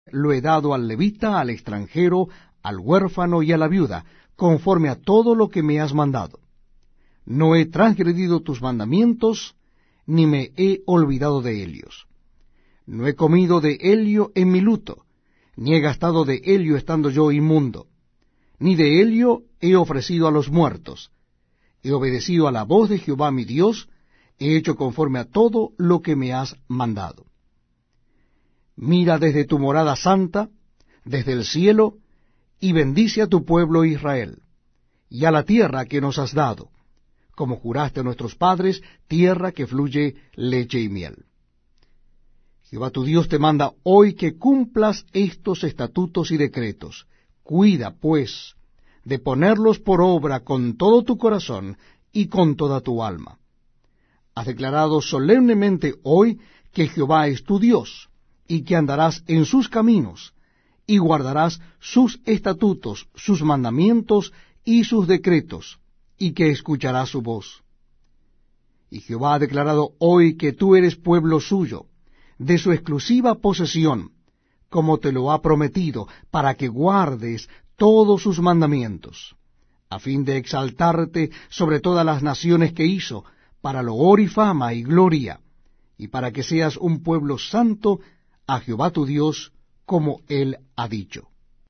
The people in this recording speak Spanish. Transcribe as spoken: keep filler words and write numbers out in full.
lo he dado al levita, al extranjero, al huérfano y a la viuda, conforme a todo lo que me has mandado. No he transgredido tus mandamientos, ni me he olvidado de ellos. No he comido de helio en mi luto, ni he gastado de helio estando yo inmundo, ni de helio he ofrecido a los muertos. He obedecido a la voz de Jehová mi Dios, he hecho conforme a todo lo que me has mandado. Mira desde tu morada santa, desde el cielo, y bendice a tu pueblo Israel, y a la tierra que nos has dado, como juraste a nuestros padres, tierra que fluye leche y miel. Jehová tu Dios te manda hoy que cumplas estos estatutos y decretos. Cuida, pues, de ponerlos por obra con todo tu corazón y con toda tu alma. Has declarado solemnemente hoy que Jehová es tu Dios, y que andarás en sus caminos, y guardarás sus estatutos, sus mandamientos y sus decretos, y que escucharás su voz. Y Jehová ha declarado hoy que tú eres pueblo suyo, de su exclusiva posesión, como te lo ha prometido, para que guardes todos sus mandamientos, a fin de exaltarte sobre todas las naciones que hizo, para loor y fama y gloria, y para que seas un pueblo santo a Jehová tu Dios, como él ha dicho.